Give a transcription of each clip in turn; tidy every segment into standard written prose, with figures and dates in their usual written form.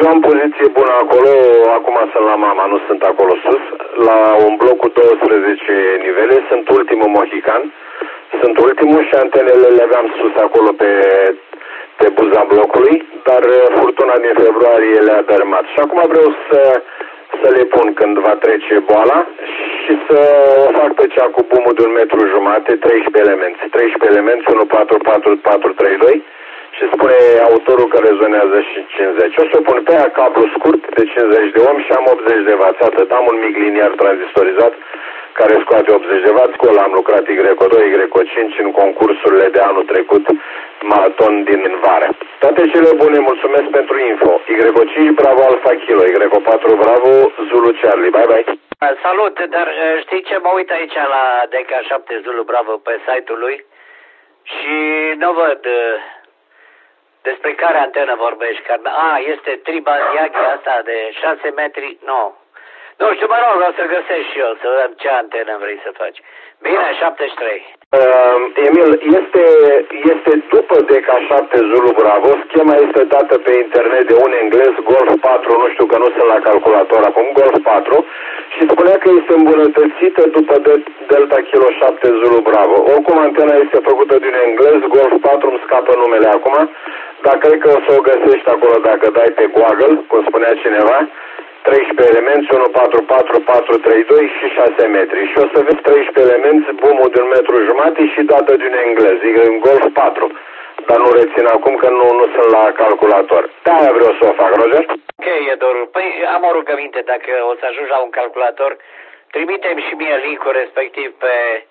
eu am poziție bună acolo, acum sunt la mama, nu sunt acolo sus, la un bloc cu 12 nivele, sunt ultimul mohican, sunt ultimul și antenele le aveam sus acolo pe buza blocului, dar furtuna din februarie le-a dărâmat. Și acum vreau să le pun când va trece boala și să o fac pe cea cu bumul de 1,5 m, 13 elemente. 13 elemente, 14442 și spune autorul că rezonează și 50. O să o pun pe ea cablu scurt de 50 de ohm și am 80 de W. Atât, am un mic liniar tranzistorizat care scoate 80 de W. Cu ăla am lucrat Y2, Y5 în concursurile de anul trecut, maraton din vară. Toate cele bune, mulțumesc pentru info. Y5 Bravo Alpha Kilo, Y4 Bravo Zulu Charlie. Bye bye. Salut, dar știi ce, mă uit aici la DK7 Zulu Bravo pe site-ul lui și nu văd despre care antenă vorbești. Este Triban Yagi asta de 6 metri, nu știu, mă rog, o să găsesc și eu, să vedem ce antenă vrei să faci. Bine, 73. Emil, este după DK7 Zulu Bravo, schema este dată pe internet de un englez, Golf 4, nu știu că nu sunt la calculator acum, Golf 4, și spunea că este îmbunătățită după Delta Kilo 7 Zulu Bravo. Oricum, antena este făcută de un englez, Golf 4, îmi scapă numele acum, dar cred că o să o găsești acolo dacă dai pe Google, cum spunea cineva, 13 elemente, 144432 și 6 metri. Și o să vezi 13 elemente, bumul de 1,5 m și dată de un englez, în Golf 4. Dar nu rețin acum că nu sunt la calculator. De-aia vreau să o fac, Roger. Ok, Edoru. Păi am o rugăminte, dacă o să ajungi la un calculator, trimite-mi și mie link-ul respectiv pe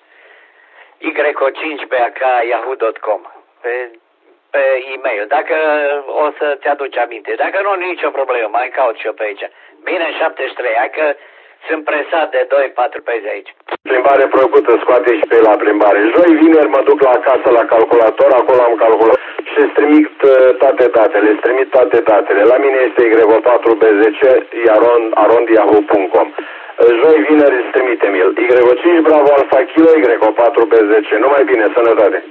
y5bac.yahoo.com pe e-mail, dacă o să-ți aduci aminte. Dacă nu, nicio problemă, mai caut și eu pe aici. Bine, 73, hai că sunt presat de 2-4 pezi aici. Plimbare plăcută, scoate și pe la plimbare. Joi, vineri mă duc la acasă la calculator, acolo am calculat și îți trimit toate datele, La mine este Y4B10, arond.yahoo.com. Joi, vineri îți trimite-mi el. Y5 Bravo Alpha Kilo, Y4B10. Numai bine, sănătate!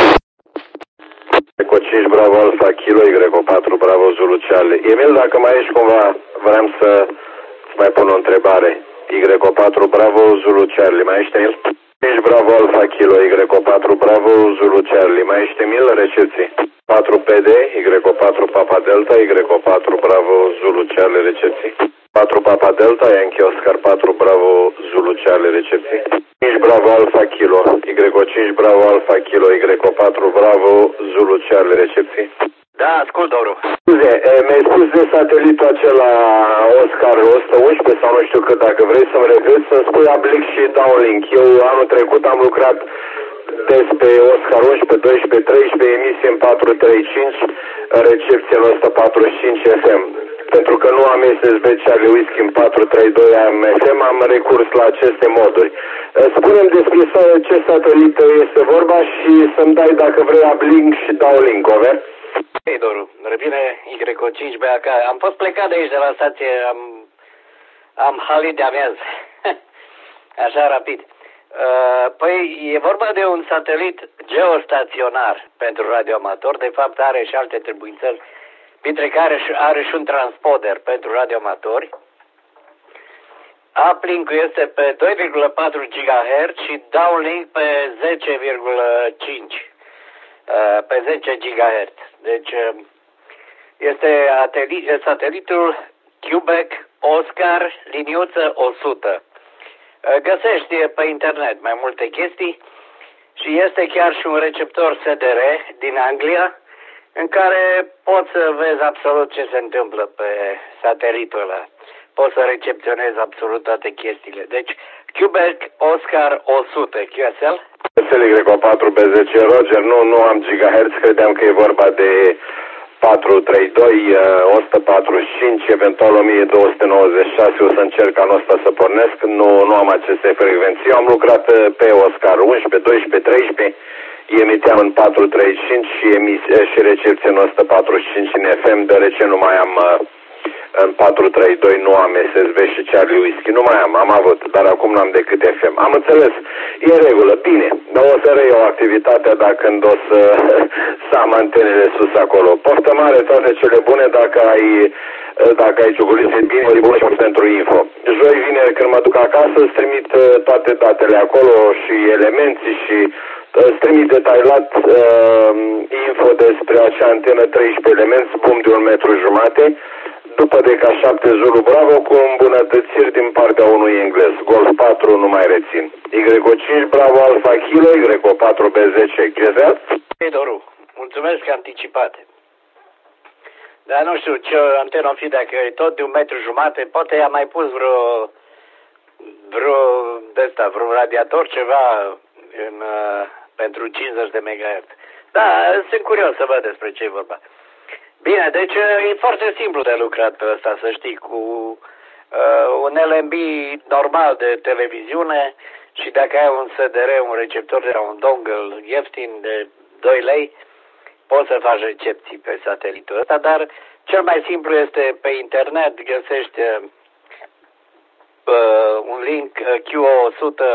Y5 Bravo Alpha Kilo, Y4 Bravo Zulu Charlie. Emil, dacă mai ești cumva, vreau să mai pun o întrebare. Y4 Bravo Zulu Charlie, mai ești Emil? Y5 Bravo Alpha Kilo, Y4 Bravo Zulu Charlie, mai ești Emil? Recepție. 4 PD, Y4 Papa Delta, Y4 Bravo Zulu Charlie, recepție. 4 Papa Delta, Yankee Oscar 4 Bravo Zulu Charlie, recepție. 5 Bravo Alpha Kilo, Y5 Bravo Alpha Kilo, Y4 Bravo Zulu Charlie, recepție. Da, ascult, Doru. Scuze, mi-ai spus de satelitul acela Oscar 111 sau nu știu cât, dacă vrei să-mi repeți, să-mi spui uplink și downlink. Eu anul trecut am lucrat des pe Oscar 11, 12, 13, emisie în 435, recepție în 145 FM. Pentru că nu am SSB Charlie Whiskey în 432 am FM, am recurs la aceste moduri. Spune-mi despre ce satelit este vorba și să-mi dai, dacă vrei, uplink și downlink, over? Hei, Doru, revine Y5 BAK. Am fost plecat de aici de la stație, am halit de amiază. Așa rapid. Păi e vorba de un satelit geostaționar pentru radioamator. De fapt are și alte trebuințări, printre care are și un transponder pentru radioamatori. Uplink-ul este pe 2,4 GHz și downlink pe 10,5 pe 10 GHz. Deci este satelitul Quebec Oscar liniuță 100. Găsești pe internet mai multe chestii și este chiar și un receptor SDR din Anglia în care poți să vezi absolut ce se întâmplă pe satelitul ăla. Poți să recepționezi absolut toate chestiile. Deci Quebec Oscar 100 QSL. Y4B10 Roger, nu am gigahertz, credeam că e vorba de 432, 145, eventual 1296, o să încerc anul ăsta să pornesc, nu am aceste frecvenții. Eu am lucrat pe Oscar 11, 12, 13, emiteam în 435 și recepție în 145 în FM, deoarece nu mai am în 432, nu am SSB și Charlie Whiskey, nu mai am avut, dar acum n-am decât FM. Am înțeles, e în regulă, bine, dar o să reiau activitatea dacă când o să am antenele sus acolo. Poftă mare, toate cele bune, dacă ai Dacă ai ciugulit bine, bună și pentru info. Joi, vineri, când mă duc acasă, îți trimit toate datele acolo și elemenții și îți trimit detailat info despre acea antenă 13 elemente, boom de 1,5 m, după Deca 7 Zulu Bravo, cu îmbunătățiri din partea unui englez. Golf 4 nu mai rețin. YO5 Bravo Alpha Kilo, YO4 B10 GZ. Doru, mulțumesc anticipat. Dar nu știu ce antenă o fi, dacă e tot de 1,5 m, poate i-a mai pus vreun radiator, ceva pentru 50 de MHz. Da, sunt curios să văd despre ce e vorba. Bine, deci e foarte simplu de lucrat pe ăsta, să știi, cu un LNB normal de televiziune și dacă ai un SDR, un receptor de un dongle ieftin de 2 lei, poți să faci recepții pe satelitul ăsta, dar cel mai simplu este pe internet, găsești un link QO100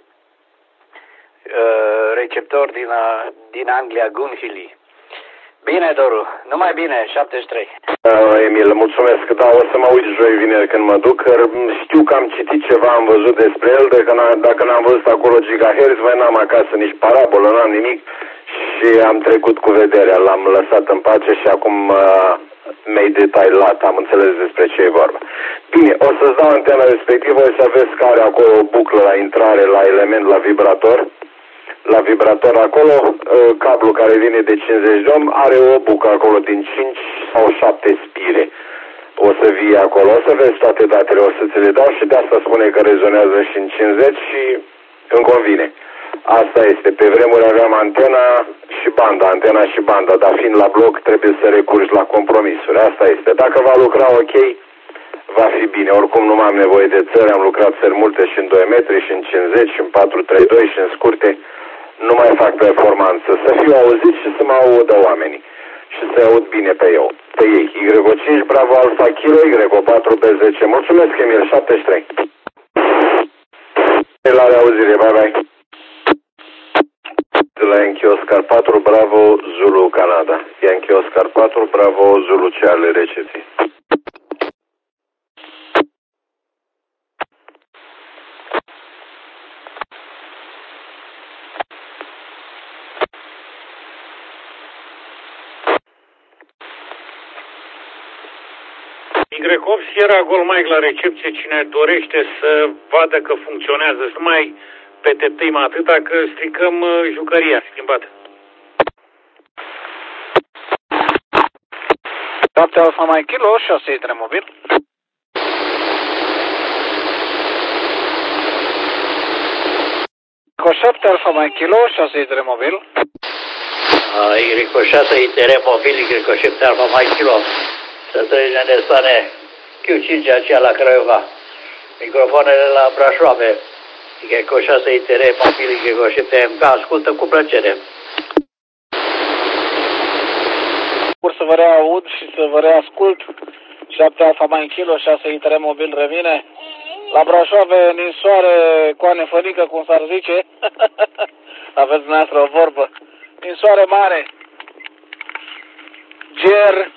receptor din Anglia, Gunhilly. Bine, Doru, numai bine, 73. Emil, mulțumesc. Da, o să mă uit joi, vineri când mă duc. Știu că am citit ceva, am văzut despre el, dacă n-am văzut acolo gigahertz, mai n-am acasă nici parabolă, n-am nimic și am trecut cu vederea, l-am lăsat în pace și acum mi-ai detailat, am înțeles despre ce e vorba. Bine, o să-ți dau antena respectivă, o să vezi că are acolo o buclă la intrare, la element, la vibrator. La vibrator acolo, cablu care vine de 50 de ohm are o bucă acolo din 5 sau 7 spire. O să vii acolo, o să vezi toate datele, o să ți le dau și de asta spune că rezonează și în 50 și îmi convine. Asta este. Pe vremuri aveam antena și banda, dar fiind la bloc trebuie să recurgi la compromisuri. Asta este. Dacă va lucra ok, va fi bine. Oricum nu am nevoie de țări, am lucrat țări multe și în 2 metri, și în 50, și în 432, și în scurte. Nu mai fac performanță. Să fiu auzit și să mă audă oamenii. Și să aud bine pe ei. YO5 Bravo Alpha Kilo, YO4 B10. Mulțumesc, Emil, 73. La reauzire, bye bye. De la Yankee Oscar 4 Bravo Zulu Canada. Yankee Oscar 4 Bravo Zulu, ce ale recepții. Y8 Sierra Gold Mike la recepție, cine dorește să vadă că funcționează, să mai peteptim atâta că stricăm jucăria schimbată. 7 Alpha Mike Kilo, 6 mobil. Cu 7 Alpha Mike Kilo, 6 mobil. Y6 ITR mobil, Y7 Alpha Mike Kilo. Să trăiește ne spune Q5 aceea la Craiova. Microfoanele la Brașoave. Y6 ITR mobil, Y7 MK. Ascultă cu plăcere. Pur să vă reaud și să vă reascult. 7 Alpha Mike Kilo, 6 ITR mobil revine. La Brașoave, ninsoare, coane fănică, cum s-ar zice. Aveți dumneavoastră o vorbă. Ninsoare mare. Ger.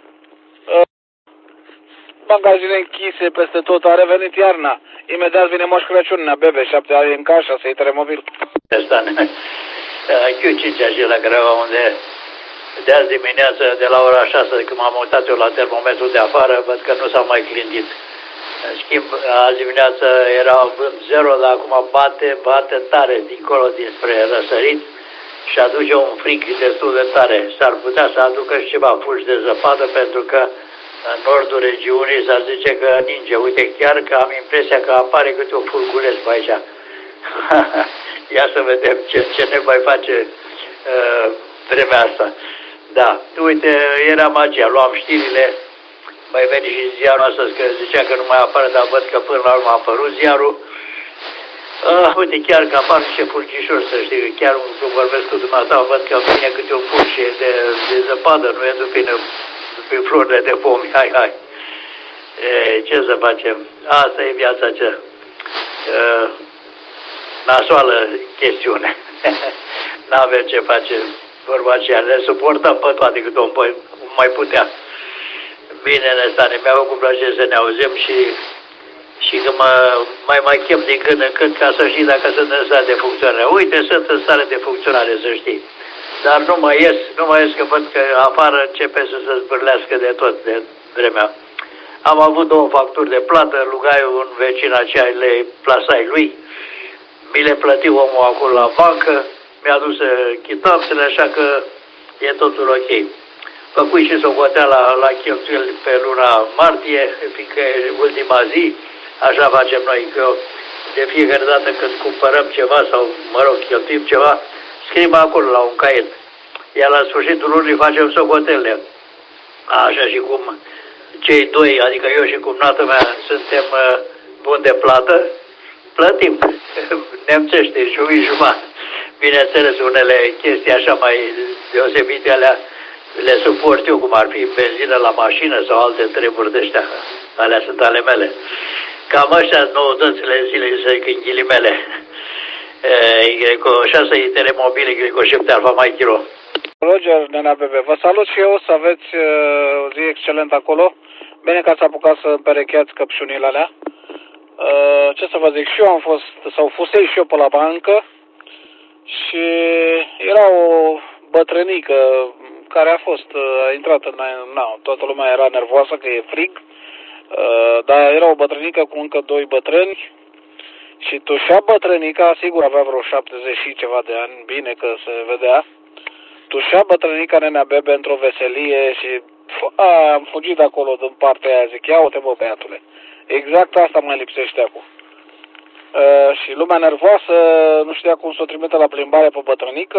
Magazine închise peste tot. A revenit iarna. Imediat vine Moș Crăciun, bebe, 7 AMK, 6 ITR mobil. Asta Q5 așa la Craiova, unde de azi dimineață, de la ora 6, când m-am mutat eu la termometru de afară, văd că nu s-a mai clintit. În schimb, azi dimineață era vânt 0, dar acum bate tare dincolo dinspre răsărit și aduce un frig destul de tare. S-ar putea să aducă și ceva fulgi de zăpadă, pentru că în nordul regiunii s-ar zice că ninge. Uite, chiar că am impresia că apare câte o fulguleț pe aici. Ia să vedem ce ne mai face vremea asta. Da, uite, era magia, luam știrile, mai veni și ziarul astăzi, că zicea că nu mai apare, dar văd că până la urmă a apărut ziarul. Uite, chiar că apar niște fulgișori, să știi, chiar când vorbesc cu dumneata, văd că vine câte o fulgie de zăpadă, nu e după florile de pomi, hai. Ce să facem? Asta e viața cea nasoală chestiune. N-avem ce face, vorba aceea, le suportăm pe toate cât o mai putea. Bine, Nestane, mi-a făcut plăcere să ne auzim și că mai chem din când în când ca să știi dacă sunt în stare de funcționare. Uite, sunt în stare de funcționare, să știi. Dar nu mai ies că văd că afară începe să se zbârlească de tot de vremea. Am avut 2 facturi de plată, rugaiu un vecin aceea le plasai lui, mi le plăti omul acolo la bancă, mi-a dus chitanțele, așa că e totul ok. Făcui și socoteala la cheltuieli pe luna martie, fiindcă e ultima zi, așa facem noi, că de fiecare dată când cumpărăm ceva sau, mă rog, cheltuim ceva, scriem acolo la un caiet. Iar la sfârșitul lunii facem socotelele. Așa și cum cei 2, adică eu și cumnată mea, suntem buni de plată, plătim nemțește, jumătate. Bineînțeles, unele chestii așa mai deosebite alea le suport eu, cum ar fi benzină la mașină sau alte treburi de ăștia. Alea sunt ale mele. Cam ăștia noutățile zilei, să zic în ghilimele. Y6 Interemobil, Y7 Alfa Mike Kilo. Roger, Nena Bebe, vă salut și eu, să aveți o zi excelent acolo. Bine că ați apucat să împerecheați căpșunile alea. Ce să vă zic, și eu am fost, sau fusei și eu pe la bancă și era o bătrânică care a intrat în... toată lumea era nervoasă că e frig, dar era o bătrânică cu încă 2 bătrâni și tușea bătrânica, sigur avea vreo 70 și ceva de ani, bine că se vedea, tușea bătrânica Nenea Bebe într-o veselie și am fugit de acolo din partea aia, zic, ia-o-te bă, băiatule. Exact asta mai lipsește acum. Și lumea nervoasă nu știa cum să o trimite la plimbare pe bătrânică.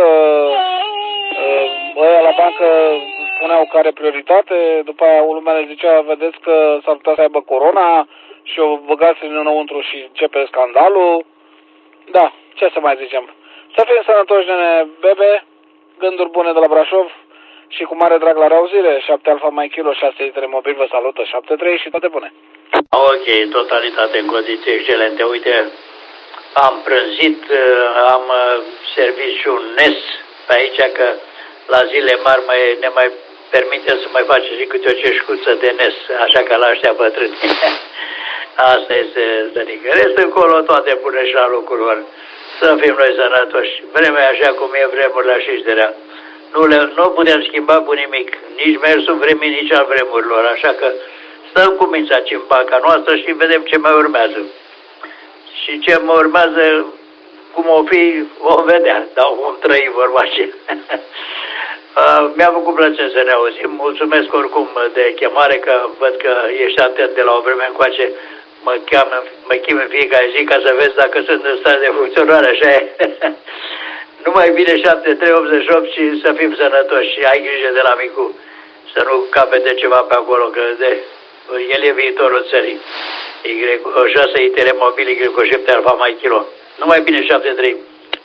Ăia la bancă spuneau că are prioritate, după aia lumea le zicea, vedeți că s-ar putea să aibă corona și o băgați înăuntru și începe scandalul. Da, ce să mai zicem. Să fim sănătoși, Nene Bebe, gânduri bune de la Brașov și cu mare drag la reauzire. 7 Alfa Mike Kilo, 6 Interemobil vă salută, 7-3 și toate bune. Ok, totalitate în condiții excelente. Uite, am prânzit, am servit și un NES pe aici, că la zile mari ne mai permite să mai face și câte o ceșcuță de NES, așa că la ăștia bătrâni. Asta este zănică. Rest încolo toate pune și la locul lor. Să fim noi sănătoși. Vremea așa cum e, vremurile așișterea. Nu putem schimba cu nimic, nici mersul vremii, nici al vremurilor, așa că stăm cu mința în banca noastră și vedem ce mai urmează. Și ce mai urmează, cum o fi, vom vedea, dar vom trăi vorba aceea. Mi-a făcut plăcere să ne auzim. Mulțumesc oricum de chemare, că văd că ești atent de la o vreme încoace. Mă chem în fiecare zi ca să vezi dacă sunt în stare de funcționare, așa e. Numai bine 7388 și să fim sănătoși și ai grijă de la micu. Să nu capete ceva pe acolo, că el e viitorul țării. Y6 Interemobil, Y7 Alfa Mike Kilo. Numai bine 73.